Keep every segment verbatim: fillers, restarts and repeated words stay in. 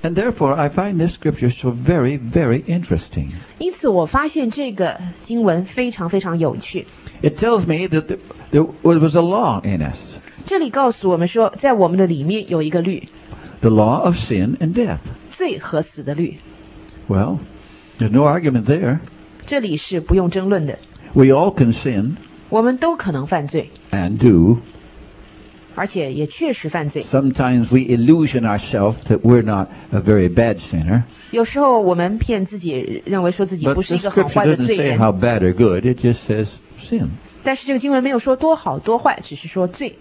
And therefore, I find this scripture so very, very interesting. 因此，我发现这个经文非常非常有趣。 It tells me that there, there was a law in us. 这里告诉我们说，在我们的里面有一个律， The law of sin and death. 罪和死的律。 Well, there's no argument there. 这里是不用争论的。 We all can sin 我们都可能犯罪， and do. 而且也确实犯罪。 Sometimes we illusion ourselves that we're not a very bad sinner. 有时候我们骗自己，认为说自己 But 不是 the 一个很 scripture 坏的 doesn't 罪 say 人。 how bad or good. It just says sin. 但是这个经文没有说多好多坏，只是说罪。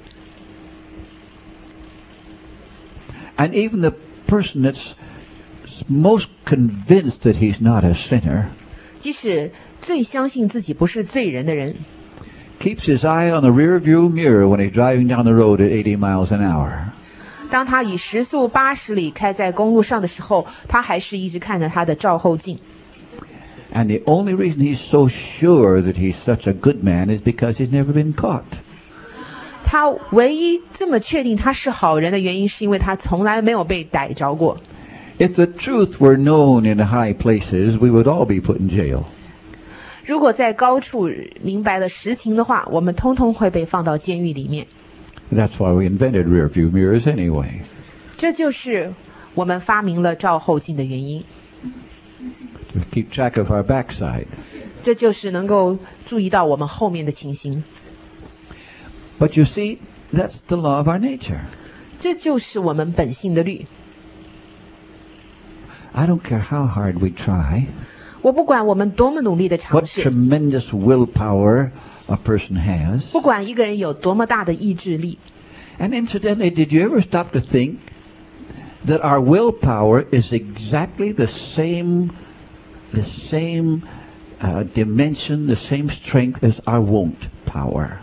And even the person that's most convinced that he's not a sinner 即使最相信自己不是罪人的人， keeps his eye on the rear view mirror when he's driving down the road at eighty miles an hour. 当他以时速八十里开在公路上的时候，他还是一直看着他的照后镜。 And the only reason he's so sure that he's such a good man is because he's never been caught. 他唯一这么确定他是好人的原因，是因为他从来没有被逮着过。 If the truth were known in the high places, we would all be put in jail. 如果在高处明白了实情的话，我们通通会被放到监狱里面。 That's why we invented rear view mirrors anyway. 这就是我们发明了照后镜的原因。 To keep track of our backside. 这就是能够注意到我们后面的情形。 But you see, that's the law of our nature. 这就是我们本性的律。 I don't care how hard we try, 我不管我们多么努力的尝 what 试， tremendous willpower a person has. 不管一个人有多么大的意志力。 And incidentally, did you ever stop to think that our willpower is exactly the same, the same uh, dimension, the same strength as our won't power?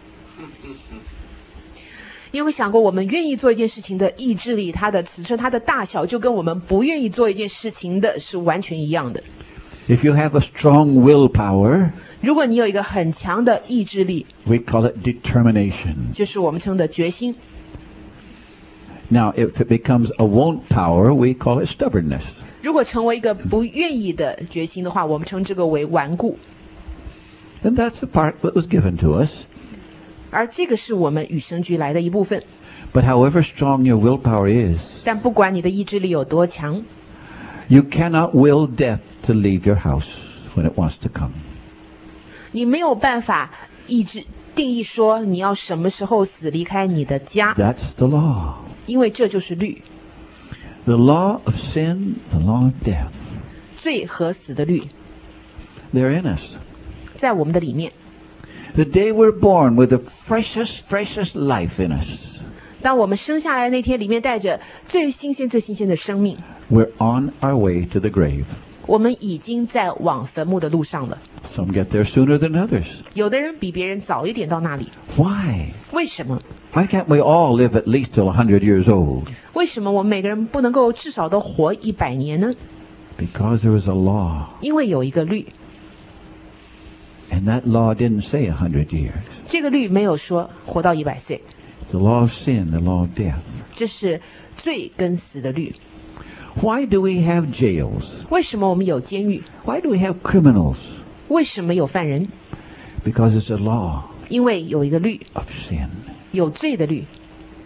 你有没有想过，我们愿意做一件事情的意志力，它的尺寸、它的大小，就跟我们不愿意做一件事情的是完全一样的。 If you have a strong willpower, 如果你有一个很强的意志力， we call it determination. 就是我们称的决心。 Now, if it becomes a won't power, we call it stubbornness. 如果成为一个不愿意的决心的话，我们称这个为顽固。 And that's the part that was given to us. 而这个是我们与生俱来的一部分。 But however strong your willpower is, 但不管你的意志力有多强， you cannot will death to leave your house when it wants to come. 你没有办法意志定义说你要什么时候死离开你的家， That's the law. 因为这就是律， The law of sin, the law of death. 罪和死的律 They're in us. 在我们的里面。 The day we're born with the freshest, freshest life in us, 当我们生下来那天，里面带着最新鲜、最新鲜的生命， we're on our way to the grave. 我们已经在往坟墓的路上了。 Some get there sooner than others. 有的人比别人早一点到那里， Why? 为什么？ Why can't we all live at least till one hundred years old? 为什么我们每个人不能够至少都活一百年呢？ Because there was a law. 因为有一个律， And that law didn't say one hundred years. 这个律没有说活到一百岁， It's the law of sin, the law of death. 这是罪跟死的律。 Why do we have jails? 为什么我们有监狱？ Why do we have criminals? 为什么有犯人？ Because it's a law 因为有一个律， of sin. 有罪的律。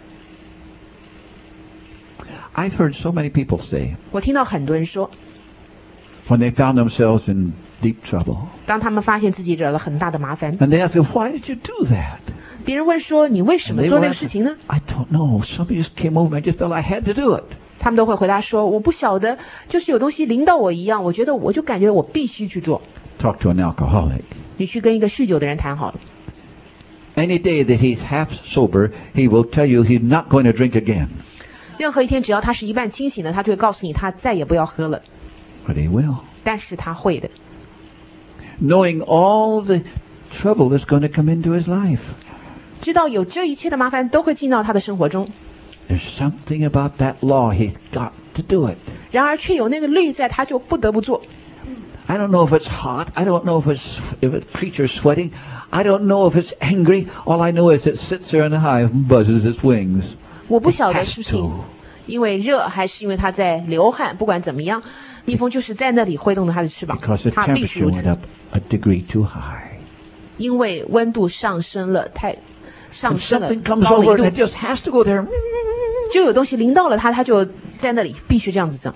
I've heard so many people say, 我听到很多人说， when they found themselves in deep trouble, 当他们发现自己惹了很大的麻烦， and they ask them, why did you do that? 别人问说你为什 And 么 they 做 will 那个 answer, 事情呢？ I don't know. Somebody just came over and I just felt I had to do it. 他们都会回答说我不晓得，就是有东西临到我一样，我觉得我就感觉我必须去做。 Talk to an alcoholic. 你去跟一个酗酒的人谈好了， Any day that he's half sober, he will tell you he's not going to drink again. 任何一天只要他是一半清醒的，他就会告诉你他再也不要喝了， But he will. 但是他会的。 Knowing all the trouble that's going to come into his life. 知道有这一切的麻烦都会进到他的生活中， There's something about that law. He's got to do it. 然而却有那个律在，他就不得不做。 I don't know if it's hot. I don't know if it's if a creature's sweating. I don't know if it's angry. All I know is it sits there in the hive and buzzes its wings. 我不晓得 It 是 has 不是 to. 因为热还是因为它在流汗，不管怎么样，蜜蜂就是在那里挥动着它的翅膀， Because the 它必须 temperature 如 went 此， up a degree too high. 因为温度上升了，太上 And 升了 something comes 高 over 零 and it 度， just has to go there. 就有东西淋到了它，它就在那里必须这样子整。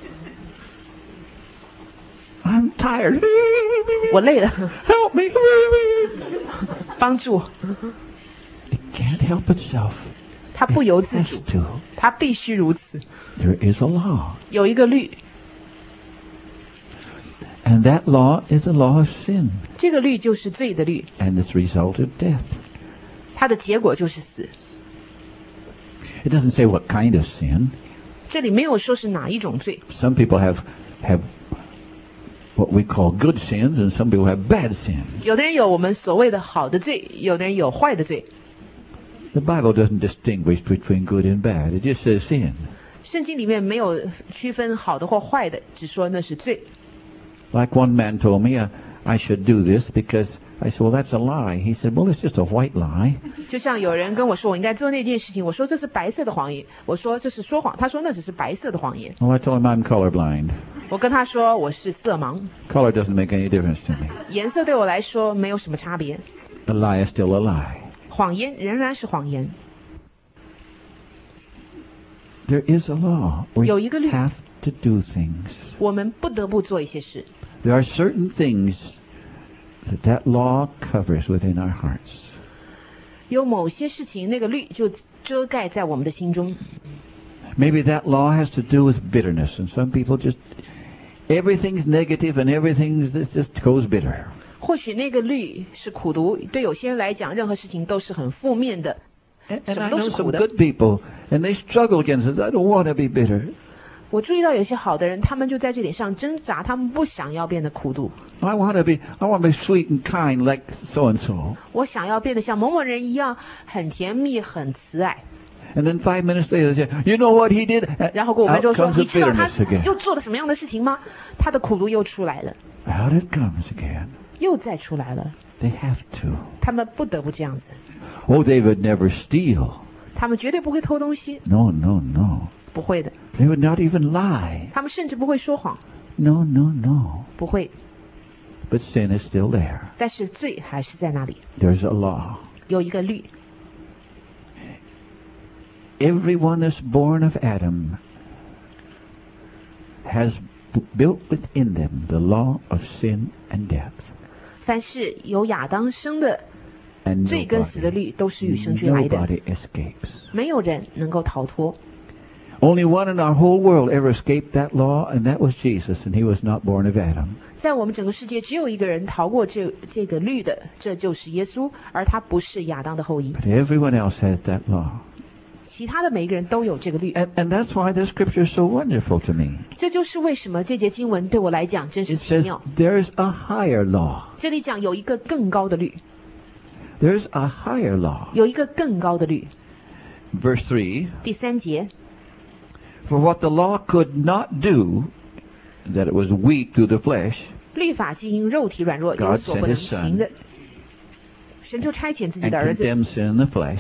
I'm tired. 我累了， Help me. 帮助 It can't help itself. 它不由 It 自 has 主， to. 它必须如此。 There is a law. 有一个律， And that law is the law of sin. 这个律就是罪的律， And its result of death. 它的结果就是死。 It doesn't say what kind of sin. 这里没有说是哪一种罪， Some people have, have what we call good sins, and some people have bad sin. 有的人有我们所谓的好的罪，有的人有坏的罪。 The Bible doesn't distinguish between good and bad. It just says sin. 圣经里面没有区分好的或坏的，只说那是罪。 Like one man told me, uh, I should do this because I said, well, that's a lie. He said, well, it's just a white lie. 就像有人跟我说我应该做那件事情，我说这是白色的谎言，我说这是说谎，他说那只是白色的谎言。 Well, I told him I'm colorblind. 我跟他说我是色盲， Color doesn't make any difference to me. 颜色对我来说没有什么差别， A lie is still a lie. 谎言仍然是谎言。 There is a law. We 有一个律。 have to do things. 我们不得不做一些事， There are certain things that that law covers within our hearts. 有某些事情那个律就遮盖在我们的心中。 Maybe that law has to do with bitterness, and some people just everything's negative and everything is- just goes bitter. 或许那个律是苦毒，对有些人来讲，任何事情都是很负面的。 And, and 什么 I 都 know 是苦 some 的。 good people, and they struggle against it. I don't want to be bitter. 我注意到有些好的人，他们就在这点上挣扎，他们不想要变得苦毒。 I want to be, I want to be sweet and kind like so and so. 我想要变得像某某人一样，很甜蜜、很慈爱。 And then five minutes later, they say, "You know what he did?" And 然后过五分 out 钟说：“ comes 你 the 知道他 bitterness again. 又做了什么样的事情吗？他的苦毒又出来了， Out it comes again. 又再出来了。 They have to. 他们不得不这样子， Oh, they would never steal. 他们绝对不会偷东西， No, no, no. 不会的。 They would not even lie. 他们甚至不会说谎， No, no, no. 不会。 But sin is still there. 但是罪还是在那里， There's a law. 有一个律。 Everyone that's born of Adam has b- built within them the law of sin and death. 凡是由亚当生的 And 罪跟死的 nobody, 律都是与生俱来的， nobody escapes. 没有人能够逃脱。 Only one in our whole world ever escaped that law, and that was Jesus, and he was not born of Adam. 在我们整个世界，只有一个人逃过这这个律的，这就是耶稣，而他不是亚当的后裔。 But everyone else has that law. 其他的每一个人都有这个律， And, and that's why this scripture is so wonderful to me. 这就是为什么这节经文对我来讲真是 It 奇 says 妙。 there's a higher law. 这里讲有一个更高的律， There's a higher law. 有一个更高的律。 Verse three, 第三节， for what the law could not do, that it was weak through the flesh, 律法既因肉体软弱 God 有所不能 sent his son 行的，神就差遣自己 and 的儿子， condemned sin in the flesh,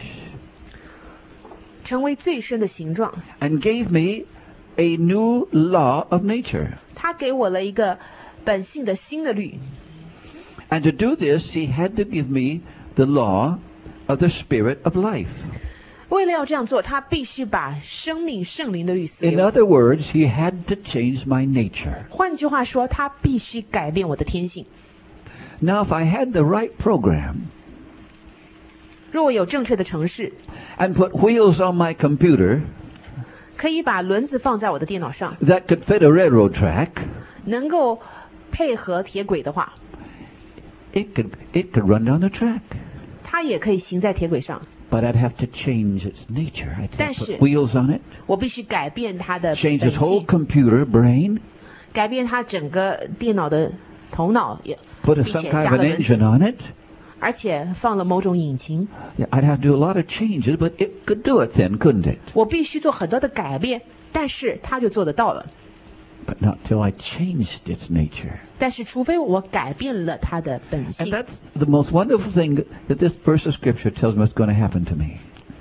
成为最深的形状。 and gave me a new law of nature. 他给我了一个本性的新的律， And to do this, he had to give me the law of the Spirit of life. 为了要这样做，他必须把生命圣灵的律赐 In 给我。 other words, he had to change my nature. 换句话说，他必须改变我的天性。 Now, if I had the right program 若我有正确的程式， and put wheels on my computer 可以把轮子放在我的电脑上， that could fit a railroad track, 能够配合铁轨的话， it could, it could run down the track. 它也可以行在铁轨上。 But I'd have to change its nature. I'd have 但 to 是 put wheels on it, 我必须改变它的 change 本 its whole 性， computer brain, 改变它整个电脑的头脑，也 put a, 并 some 且 kind 加 of 了 an 轮子， engine on it. 而且放了某种引擎。 Yeah, I'd have to do a lot of changes, but it could do it then, couldn't it? 我必须做很多的改变，但是它就做得到了。 But not till I changed its nature. 但是除非我改变了它的本 And 性， that's the most wonderful thing that this verse of Scripture tells me what's going to happen to me.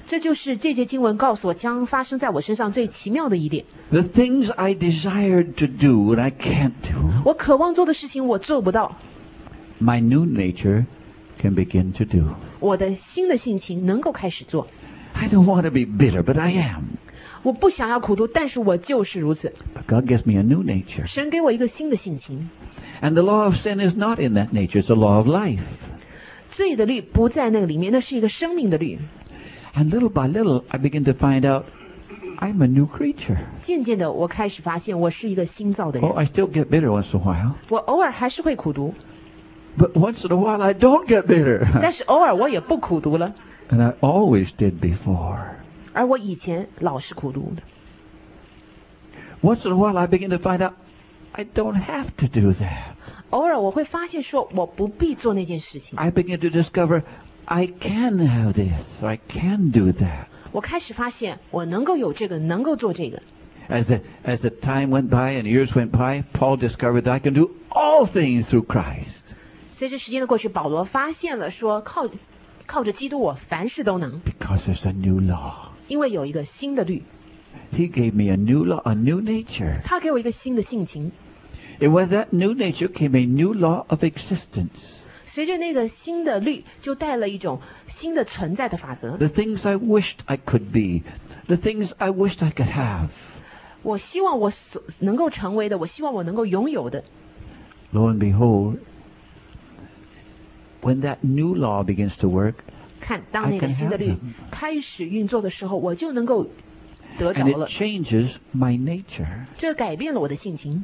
这就是这节经文告诉我将发生在我身上最奇妙的一点。 The things I desired to do and I can't do, 我渴望做的事情我做不到， my new nature can begin to do. 我的新的性情能够开始做。 I don't want to be bitter, but I am. 我不想要苦读，但是我就是如此。 But God gives me a new nature. 神给我一个新的性情。 And the law of sin is not in that nature. It's a law of life. 罪的律不在那个里面，那是一个生命的律。 And little by little, I begin to find out I'm a new creature. 渐渐的，我开始发现我是一个新造的 Oh, 人。 I still get bitter once in a while. 我偶尔还是会苦读， But once in a while, I don't get bitter. 但是偶尔我也不苦读了。 And I always did before. 而我以前老是苦读的。 Once in a while, I begin to find out I don't have to do that. 偶尔我会发现说，我不必做那件事情。 I begin to discover I can have this, or I can do that. 我开始发现我能够有这个，能够做这个。 As the, as the time went by and years went by, Paul discovered that I can do all things through Christ. 随着时间的过去，保罗发现了说，靠靠着基督，我凡事都能， Because there's a new law. 因为有一个新的律， He gave me a new law, a new nature. 他给我一个新的性情。 And with that new nature came a new law of existence. 随着那个新的律，就带了一种新的存在的法则。 The things I wished I could be, the things I wished I could have. 我希望我所能够成为的，我希望我能够拥有的。 Lo and behold, when that new law begins to work, 看，当那个新的律开始运作的时候，我就能够得着 and 了 it。changes my nature. 这改变了我的性情。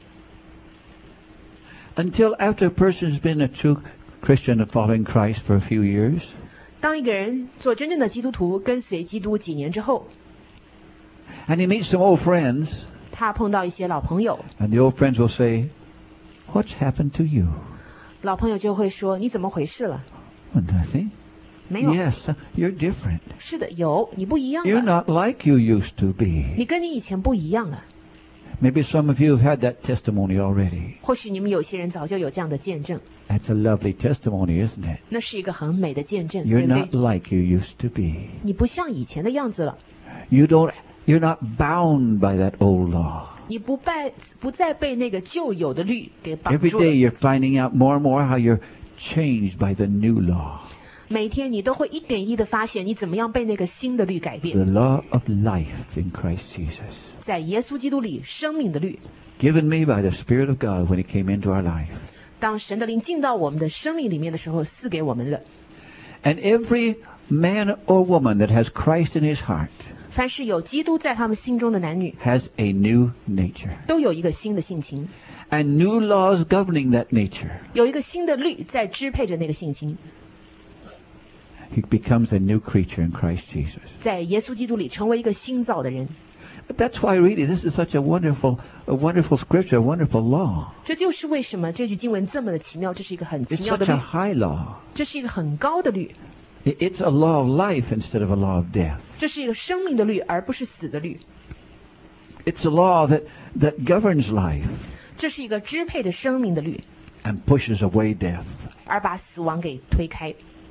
Until after a person's been a true Christian and following Christ for a few years, 当一个人做真正的基督徒，跟随基督几年之后， and he meets some old friends, 他碰到一些老朋友， and the old friends will say, "What's happened to you?" 老朋友就会说：“你怎么回事了 Well, nothing.？” 没有。 Yes, you're different. 是的，有，你不一样 You're 了， not like you used to be. 你跟你以前不一样了。 Maybe some of you have had that testimony already. 或许你们有些人早就有这样的见证， That's a lovely testimony, isn't it? 那是一个很美的见证， You're 对不 not 对？ like you used to be. 你不像以前的样子了， You don't, you're not bound by that old law. 你不拜不再被那个旧有的律给绑 Every 住 day 了。 you're finding out more and more how you're changed by the new law. 每天你都会一点一的发现你怎么样被那个新的律改变， The law of life in Christ Jesus. 在耶稣基督里生命的律。 Given me by the Spirit of God when He came into our life. 当神的灵进到我们的生命里面的时候，赐给我们的。 And every man or woman that has Christ in his heart 凡是有基督在他们心中的男女， has a new nature. 都有一个新的性情， And new laws governing that nature. 有一个新的律在支配着那个性情， He becomes a new creature in Christ Jesus. 在耶稣基督里成为一个新造的人。 But that's why really this is such a wonderful, a wonderful scripture, a wonderful law. 这就是为什么这句经文这么的奇妙，这是一个很 It's 奇妙的 such a 律， high law. 这是一个很高的律， I- It's a law of life instead of a law of death. 这是一个生命的律，而不是死的律， It's a law that, that governs life 这是一个支配着生命的律， and pushes away death. 而把死亡给推开。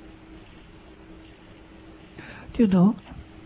Do you know?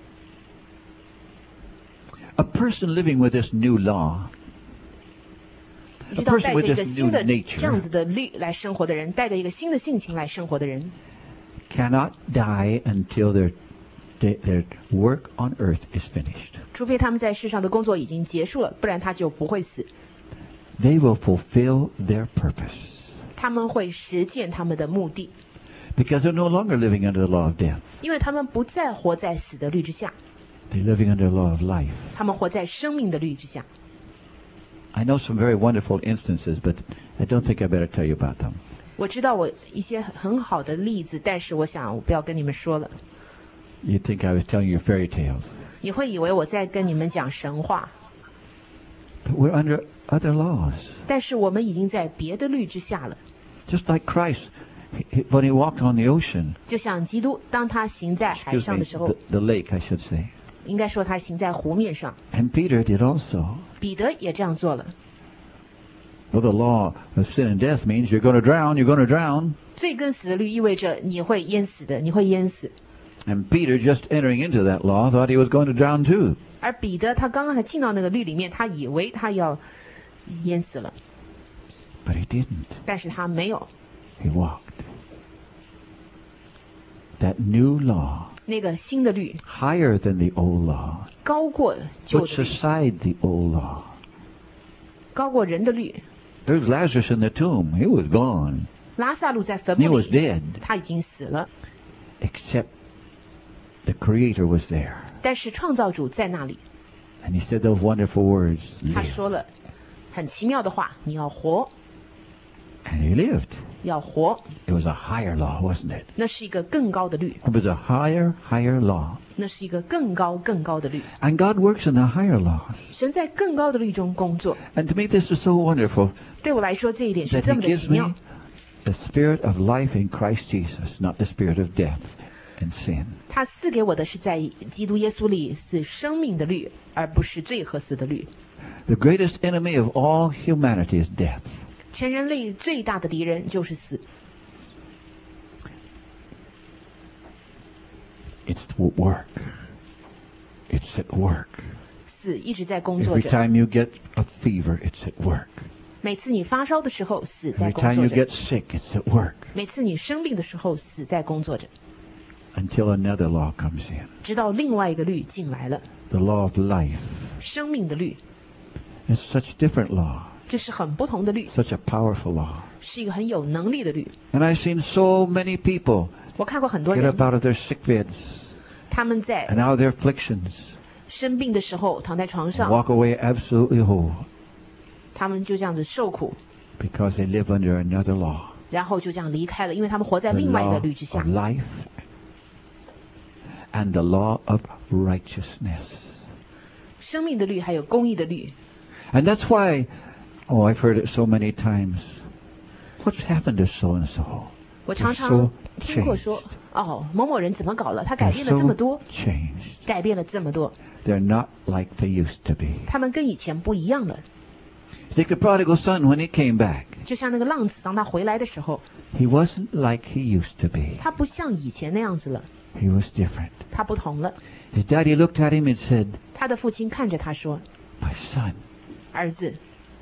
A person living with this new law, 你知道，带着一个 A person with this 新的 new nature 这样子的律来生活的人，带着一个新的性情来生活的人， cannot die until their, their, their work on earth is finished. 除非他们在世上的工作已经结束了，不然他就不会死。 They will fulfill their purpose 他们会实践他们的目的， because they're no longer living under the law of death. 因为他们不再活在死的律之下， They're living under the law of life. 他们活在生命的律之下。 I know some very wonderful instances, but I don't think I better tell you about them. 我知道我一些很好的例子，但是我想我不要跟你们说了， You think I was telling you fairy tales. 你会以为我在跟你们讲神话。 But we're under other laws. 但是我们已经在别的律之下了， Just like Christ, he- he- when he walked on the ocean, 就像基督，当他行在海 excuse 上 me, 的时候 the,，the lake, I should say. 应该说他行在湖面上。 And Peter did also. 彼得也这样做了。 Well, the law of sin and death means you're going to drown, you're going to drown. 罪跟死的律意味着你会淹死的，你会淹死。 And Peter, just entering into that law, thought he was going to drown too. 而彼得他刚刚才进到那个律里面，他以为他要淹死了， But he didn't. 但是他没有。 He walked. That new law, 那个新的律 higher than the old law, 高过旧 puts 的律， aside the old law. 高过人的律。 There's Lazarus in the tomb. He was gone. 拉萨路在坟 He 墓 was 里， dead. 他已经死了， Except the Creator was there. 但是创造主在那里。 And he said those wonderful words, 他 live. 说了很奇妙的话：你要活， And he lived. 要活。 It was a higher law, wasn't it? 那是一个更高的律， It was a higher, higher law. 那是一个更高更高的律。 And God works in the higher laws. 神在更高的律中工作。 And to me, this is so wonderful 对我来说，这一点是 that 这 he 么的 gives 奇 me 妙。 the spirit of life in Christ Jesus, not the spirit of death and sin. 他赐给我的是在基督耶稣里是生命的律，而不是罪和死的律。 The greatest enemy of all humanity is death. 全人类最大的敌人就是死， It's at work. It's at work. 死一直在工作 Every 着。 time you get a fever, it's at work. 每次你发烧的时候，死在 Every 工 time 作 you 着； get sick, it's at work. 每次你生病的时候，死在工作着。 Until another law comes in. 直到另外一个律进来了， The law of life. 生命的律， It's such a different law. 这是很不同的律， Such a powerful law. 是一个很有能力的律。 And I've seen so many people 我看过很多 get 人 up，out of their sick beds 他们在 and out of their afflictions 生病的时候躺在床 and 上， walk away absolutely whole 他们就这样子受苦， because they live under another law. 然后就这样离开了，因为他们活在 The 另外一 law 个律之下 of。life and the law of righteousness. 生命的律还有公义的律， And that's why, oh, I've heard it so many times. What's happened to so and so? 我常 They're 常 so 听过说， changed. 哦，某某人怎么搞了？他改 They're 变了这么 so 多， changed. 改变了这么多， They're not like they used to be. 他们跟以前不一样了。 Like the prodigal son when he came back. 就像那个浪子，当他回来的时候， He wasn't like he used to be. 他不像以前那样子了， He was different. 他不同了。 His daddy looked at him and said, 他的父亲看着他说 My son,：“ 儿子，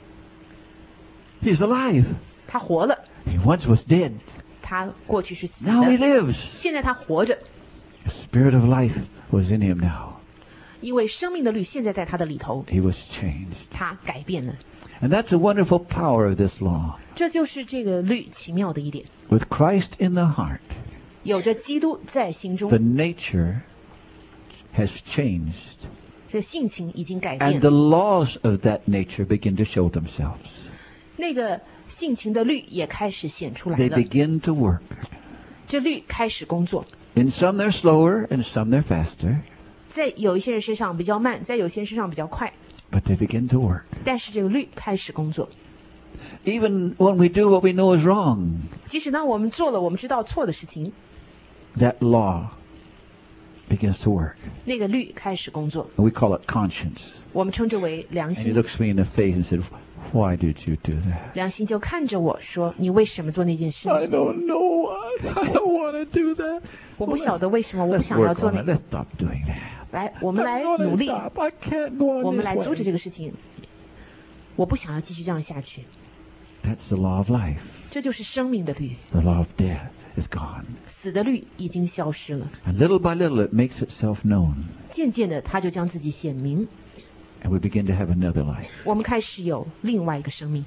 he's alive. 他活了， He once was dead. 他过去是死 Now he 的， lives. 现在他活着， The spirit of life was in him now. 因为生命的律现在在他的里头， He was changed. 他改变了。 And that's a wonderful power of this law. 这就是这个律奇妙的一点， With Christ in the heart, 有着基督在心 the 中， nature has changed. 这性情已经改 And 变 the，laws of that nature begin to show themselves. 那个性情的律也开始显出来 They 了， begin to work. 这律开始工作。 In some they're slower and some they're faster, 在有一些人身上比较慢，在有些人身上比较快， but they begin to work. 但是这个律开始工作。 Even when we do what we know is wrong, 即使当我们做了我们知道错的事情， that law begins to work. 那个律开始工作， And we call it conscience. 我们称之为良 And he 心。 looks me in the face and said, Why did you do that? 良心就看着我说：“你为什么做那件事？ I don't know. I, I don't want to do that. 我不晓得为什么，我不 Let's 想要 work 做 on 那 it. 个。 Let's stop doing that. 来，我们来 I'm gonna 努力， stop. I can't go 我 on 们来 this 阻止 way. 这个事情。我不想要继续这样下去。 That's the law of life. 这就是生命的律， The law of death is gone. 死的律已经消失了。 And little by little it makes itself known. 渐渐的，他就将自己显明， And we begin to have another life. 我们开始有另外一个生命。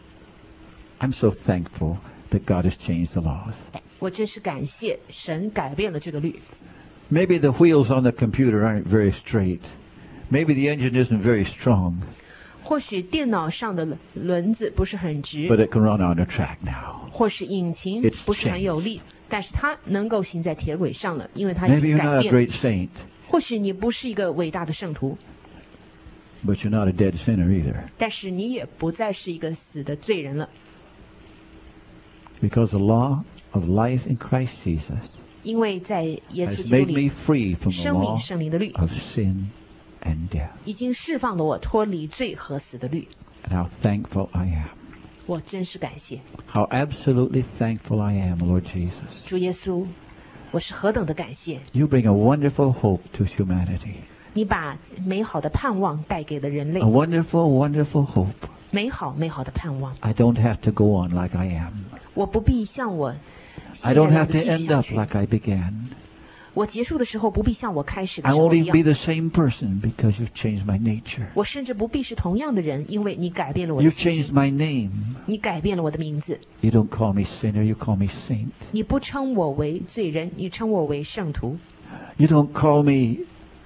I'm so thankful that God has changed the laws. 我真是感谢神改变了这个律。 Maybe the wheels on the computer aren't very straight. Maybe the engine isn't very strong. 或许电脑上的轮子不是很直， But it can run on a track now. 或是引擎 It's 不是很有力，但是它能够行在铁轨上了，因为它已 Maybe 经 you're 改 not a 变。 great saint, 或许你不是一个伟大的圣徒， but you're not a dead sinner either. 但是你也不再是一个死的罪人了， Because the law of life in Christ Jesus 因为在耶稣 has 基督 made me 里， free from the 生命 law 圣灵的律 of sin and death. 已经释放了我脱离罪和死的律。 And how thankful I am. 我真是感谢 How absolutely thankful I am, Lord Jesus. 主耶稣，我我是何等的感谢。 You bring a wonderful hope to humanity. 你把美好的盼望带给了人类 A，wonderful, wonderful hope. 美好美好的盼望。 I don't have to go on like I am. 我不必像我 I 现在 don't 那 have 样 to 地继续 end 下 up 去。 like I began. 我结束的时候不必像我开始的 I 时候 won't 一 even 样。 be the same person because you've changed my nature. 我甚至不必是同样的人，因为你改变了我的 You've 性 changed 情， my name. 你改变了我的名字。 You don't call me sinner, you call me saint. 你不称我为罪人，你称我为圣徒。 You don't call me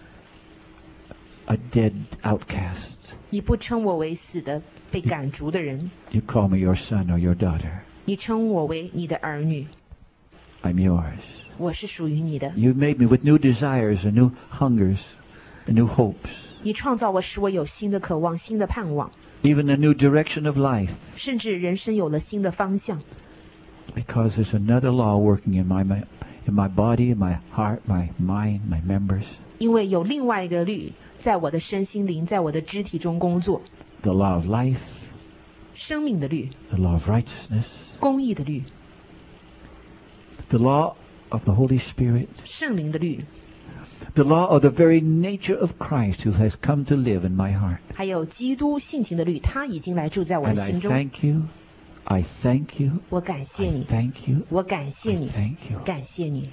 a dead outcast. 你不称我为死的、被赶逐的人， You call me your son or your daughter. 你称我为你的儿女。 I'm yours. 我是属于你的。 You've made me with new desires and new hungers and new hopes. 你创造我，使我有新的渴望、新的盼望， Even a new direction of life. 甚至人生有了新的方向。 Because there's another law working in my in my body, in my heart, my mind, my members. 因为有另外一个律在我的身心灵，在我的肢体中工作， The law of life, 生命的律、 the law of righteousness, 公义的律、 the law of the Holy Spirit, 圣灵的律， the law of the very nature of Christ who has come to live in my heart. 还有基督性情的律，他已经来住在我 And 的 I 心中。 thank you. I thank you. 我感谢 I 你， thank you. 我感谢 I 你， thank you. 感谢你。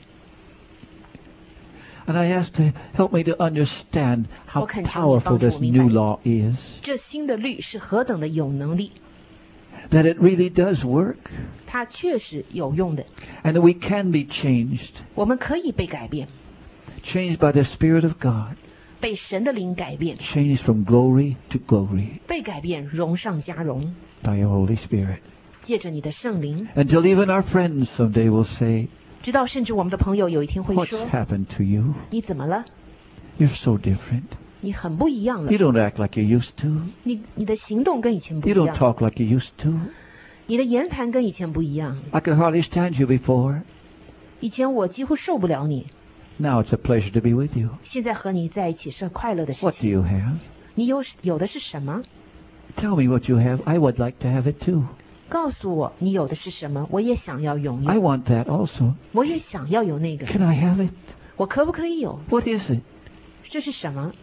And I ask to help me to understand how 我恳求你 powerful 帮助 this 我明白。 new law is. 这新的律是何等的有能力， That it really does work. 它确实有用的。 And that we can be changed. 我们可以被改变， Changed by the Spirit of God. 被神的灵改变， Changed from glory to glory 被改变，荣上加荣， by your Holy Spirit. 借着你的圣灵， Until even our friends someday will say, 直到甚至我们的朋友有一天会 what's 说 happened to you? 你怎么了？ You're so different. 你很不一样了 You，don't act like you used to. 你你的行动跟以前不 You 一 don't 样， talk like you used to. 你的言谈跟以前不一样。 I could hardly stand you before. 以前我几乎受不了你， Now it's a pleasure to be with you. 现在和你在一起是快乐的事 What do 情。 you have? 你有有的是什么？ Tell me what you have. I would like to have it too. 告诉我你有的是什么，我也想要拥 I 有， want that also. 我也想要有那个， Can I have it? 我可不可以有？ What is it? 这是什么？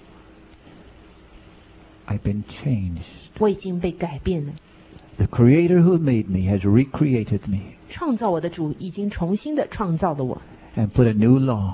I've been changed. 我已经被改变了。 The Creator who made me has recreated me 创造我的主已经重新的创造了我， and put a new law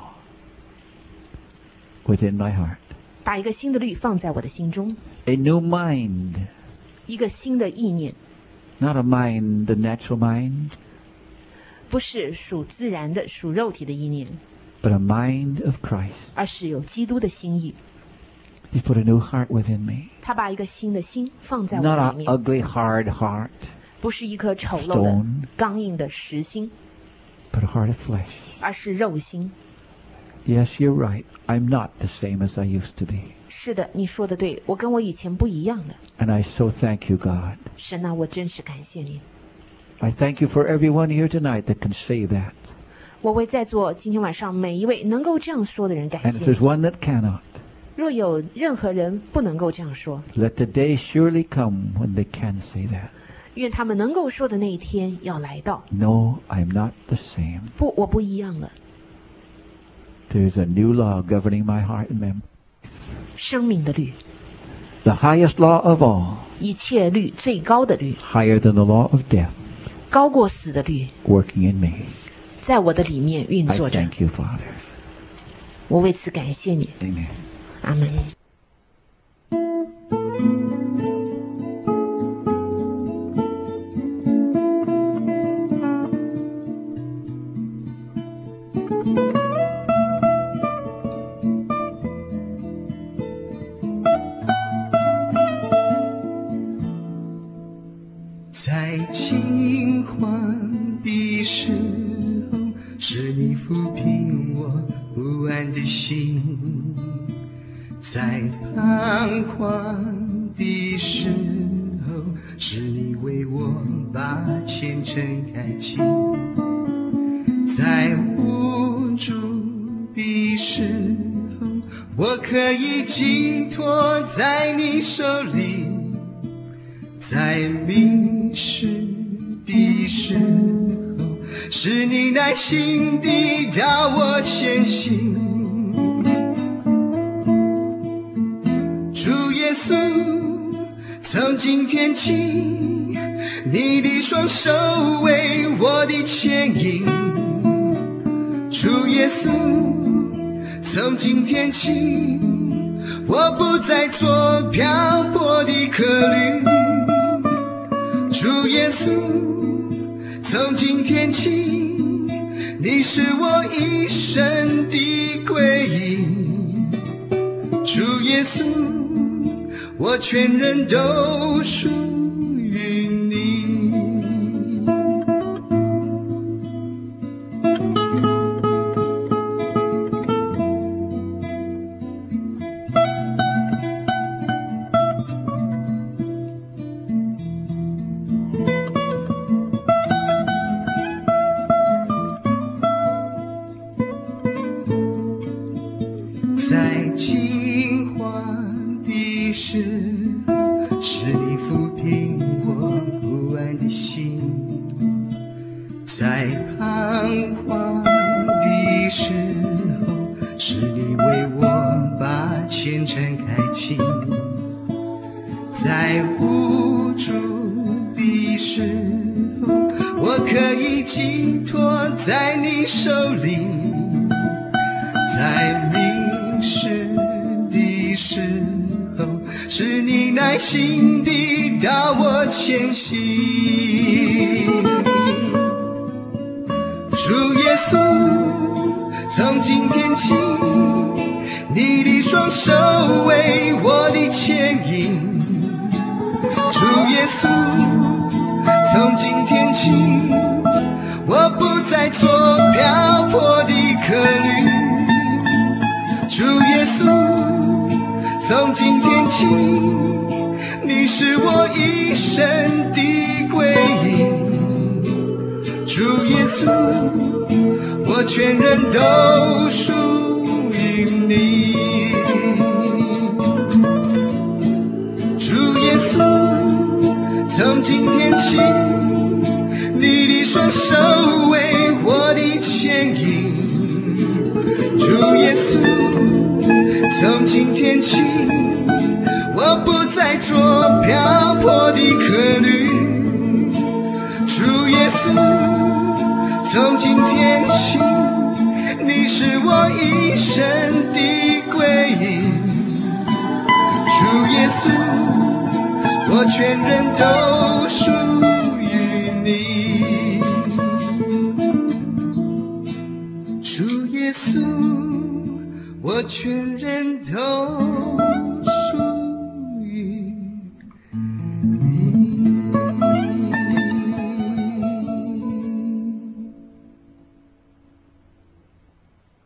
within my heart. 把一个新的律放在我的心中， A new mind. 一个新的意念， Not a mind, the natural mind, 不是属自然的、属肉体的意念， but a mind of Christ. 而是有基督的心意。 He's put a new heart within me. 他把一个新的心放在我 Not 里 an 面， ugly, hard heart, 不是一颗丑陋的 stone, 刚硬的石心， but a heart of flesh. 而是肉心。 Yes, you're right. I'm not the same as I used to be. 是的，你说的对，我跟我以前不一样了。 And I so thank you, God. 神啊，我真是感谢你。 I thank you for everyone here tonight that can say that. 我为在座今天晚上每一位能够这样说的人感 And 谢 if there's 你。 one that cannot, 若有任何人不能够这样说， let the day surely come when they can say that. 愿他们能够说的那一天要来到。 No, I'm not the same. 不，我不一样了。 There's a new law governing my heart and memory. 生命的律， The highest law of all, 一切律最高的律， higher than the law of death, 高过死的律， working in me. 在我的里面运 I 作着。 thank you, Father. 我为此感谢你。 Amen. 阿门。 在惊慌的时候，是你抚平我不安的心；在彷徨的时候，是你为我把前程开启；在无助的时候，我可以寄托在你手里。在迷失的时候， 是你耐心地导我前行。主耶稣，从今天起，你的双手为我的牵引。主耶稣，从今天起，我不再做漂泊的客旅。主耶稣，从今天起，你是我一生的归依。主耶稣，我全人都属于你。在惊慌的时候，是你抚平我不安的心；在彷徨的时候，是你为我把前程开启；在无助的时候，我可以寄托在你手里；在迷失的时候，是你耐心地导我前行。主耶稣，从今天起，你的双手为我的牵引。主耶稣，从今天起，我不再做漂泊的客旅。主耶稣，从今天起，你是我一生的归依。主耶稣，我全人都属于你。主耶稣，从今天起，你的双手为我的牵引。主耶稣，从今天起，我不再做漂泊的客旅。主耶稣，从今天起，你是我一生的归依。主耶稣，我全人都属于你。主耶稣，我全人都